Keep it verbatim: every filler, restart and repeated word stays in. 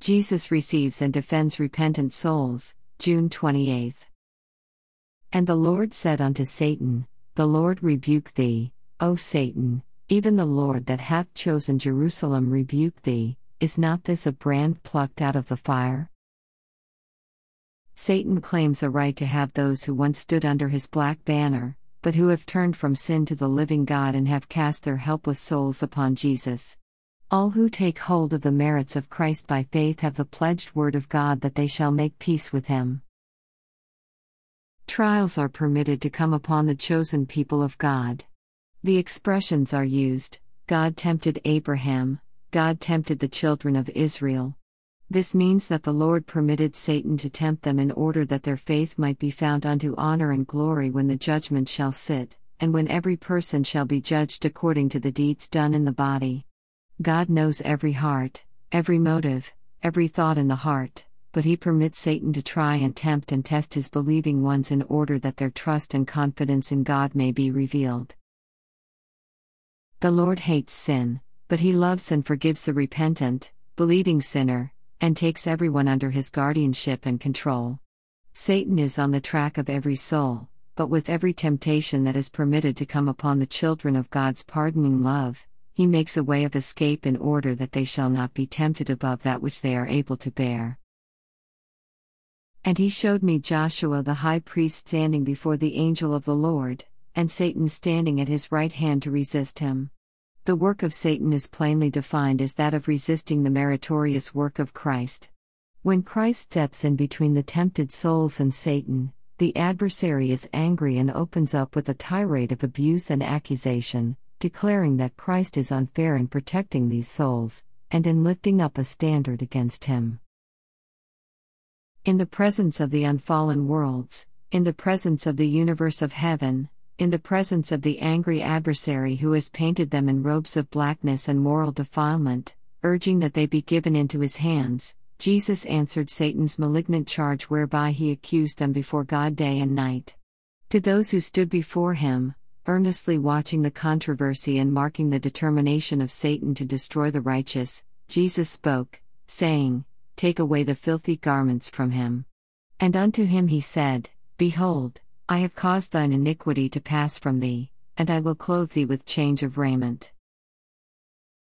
Jesus receives and defends repentant souls, June twenty-eighth. And the Lord said unto Satan, The Lord rebuke thee, O Satan, even the Lord that hath chosen Jerusalem rebuke thee. Is not this a brand plucked out of the fire? Satan claims a right to have those who once stood under his black banner, but who have turned from sin to the living God and have cast their helpless souls upon Jesus. All who take hold of the merits of Christ by faith have the pledged word of God that they shall make peace with him. Trials are permitted to come upon the chosen people of God. The expressions are used: God tempted Abraham, God tempted the children of Israel. This means that the Lord permitted Satan to tempt them in order that their faith might be found unto honor and glory when the judgment shall sit, and when every person shall be judged according to the deeds done in the body. God knows every heart, every motive, every thought in the heart, but he permits Satan to try and tempt and test his believing ones in order that their trust and confidence in God may be revealed. The Lord hates sin, but he loves and forgives the repentant, believing sinner, and takes everyone under his guardianship and control. Satan is on the track of every soul, but with every temptation that is permitted to come upon the children of God's pardoning love, he makes a way of escape in order that they shall not be tempted above that which they are able to bear. And he showed me Joshua the high priest standing before the angel of the Lord, and Satan standing at his right hand to resist him. The work of Satan is plainly defined as that of resisting the meritorious work of Christ. When Christ steps in between the tempted souls and Satan, the adversary is angry and opens up with a tirade of abuse and accusation, declaring that Christ is unfair in protecting these souls, and in lifting up a standard against him. In the presence of the unfallen worlds, in the presence of the universe of heaven, in the presence of the angry adversary who has painted them in robes of blackness and moral defilement, urging that they be given into his hands, Jesus answered Satan's malignant charge whereby he accused them before God day and night. To those who stood before him, earnestly watching the controversy and marking the determination of Satan to destroy the righteous, Jesus spoke, saying, Take away the filthy garments from him. And unto him he said, Behold, I have caused thine iniquity to pass from thee, and I will clothe thee with change of raiment.